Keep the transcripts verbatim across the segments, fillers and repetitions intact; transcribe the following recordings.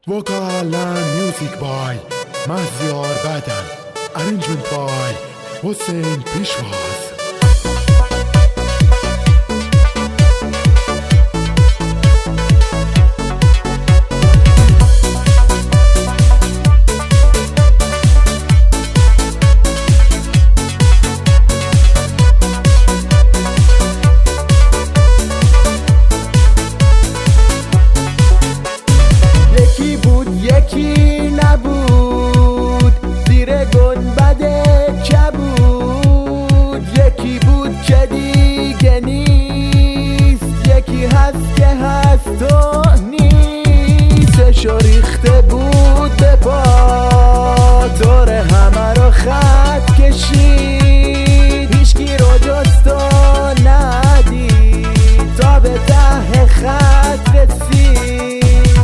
Vocal and music by Mazyar Badan. Arrangement by Hossein Pishwas. یکی نبود زیر گنبد کبود، یکی بود که دیگه نیست، یکی هست که هست و نیستش و ریخته بود به پا، دور همه رو خط کشید، هیچکی رو جست و ندید تا به ته خط رسید.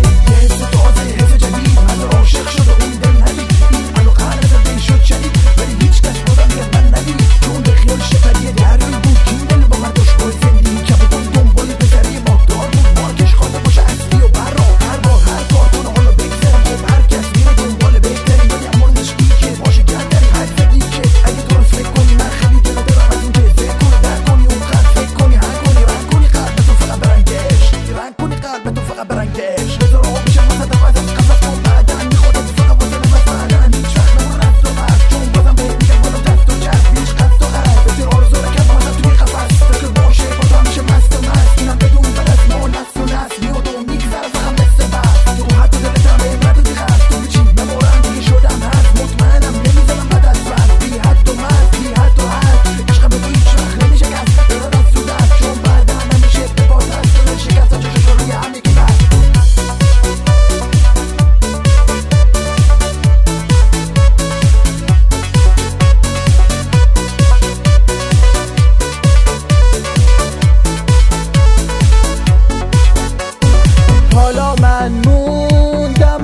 من موندم و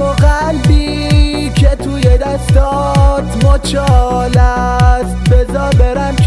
قلبی که توی دستات مچال است، بذار برم